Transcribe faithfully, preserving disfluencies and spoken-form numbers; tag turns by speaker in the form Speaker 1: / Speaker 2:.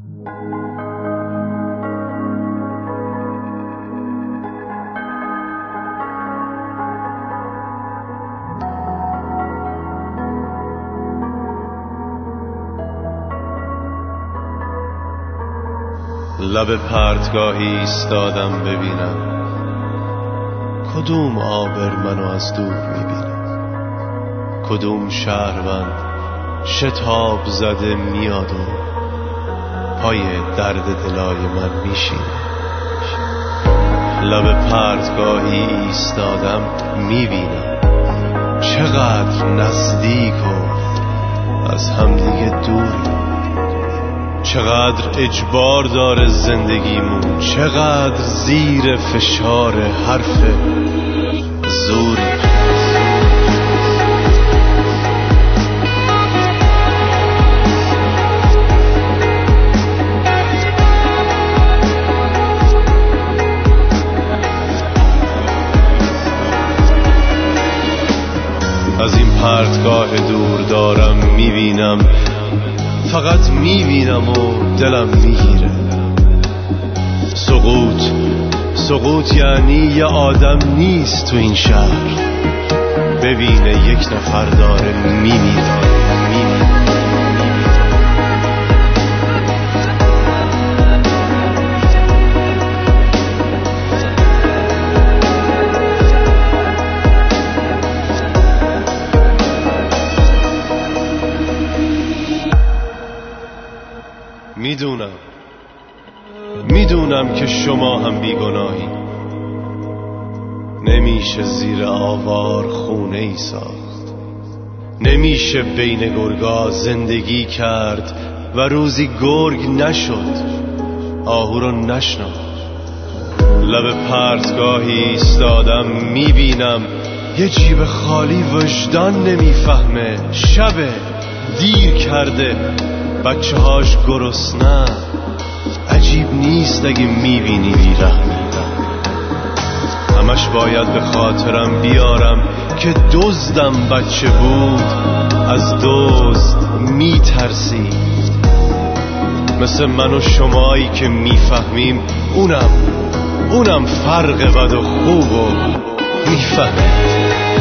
Speaker 1: لب پرتگاهی ایستادم ببینم کدوم آبر منو از دور میبینم، کدوم شهروند شتاب زده میاد و پای درد دلای من میشینه. لب پرتگاهی ایستادم میبینم چقدر نزدیک و از همدیگه دوری، چقدر اجبار داره زندگیمون، چقدر زیر فشار حرف زوری. از این پرتگاه دور دارم میبینم، فقط میبینم و دلم میگیره. سقوط سقوط یعنی یه آدم نیست تو این شهر ببینه یک نفر داره میمیره. میدونم میدونم که شما هم بیگناهی، نمیشه زیر آوار خونه ای ساخت، نمیشه بین گرگا زندگی کرد و روزی گرگ نشد آهو رو نشناخت. لب پرتگاهی ایستادم میبینم یه جیب خالی وجدان نمیفهمه، شبه دیر کرده بچه هاش گرسنه، عجیب نیست اگه میبینی بیرحمی، همش باید به خاطرم بیارم که دزدم بچه بود از دزد میترسید. مثل من و شمایی که میفهمیم اونم اونم فرق بد و خوب و میفهمید.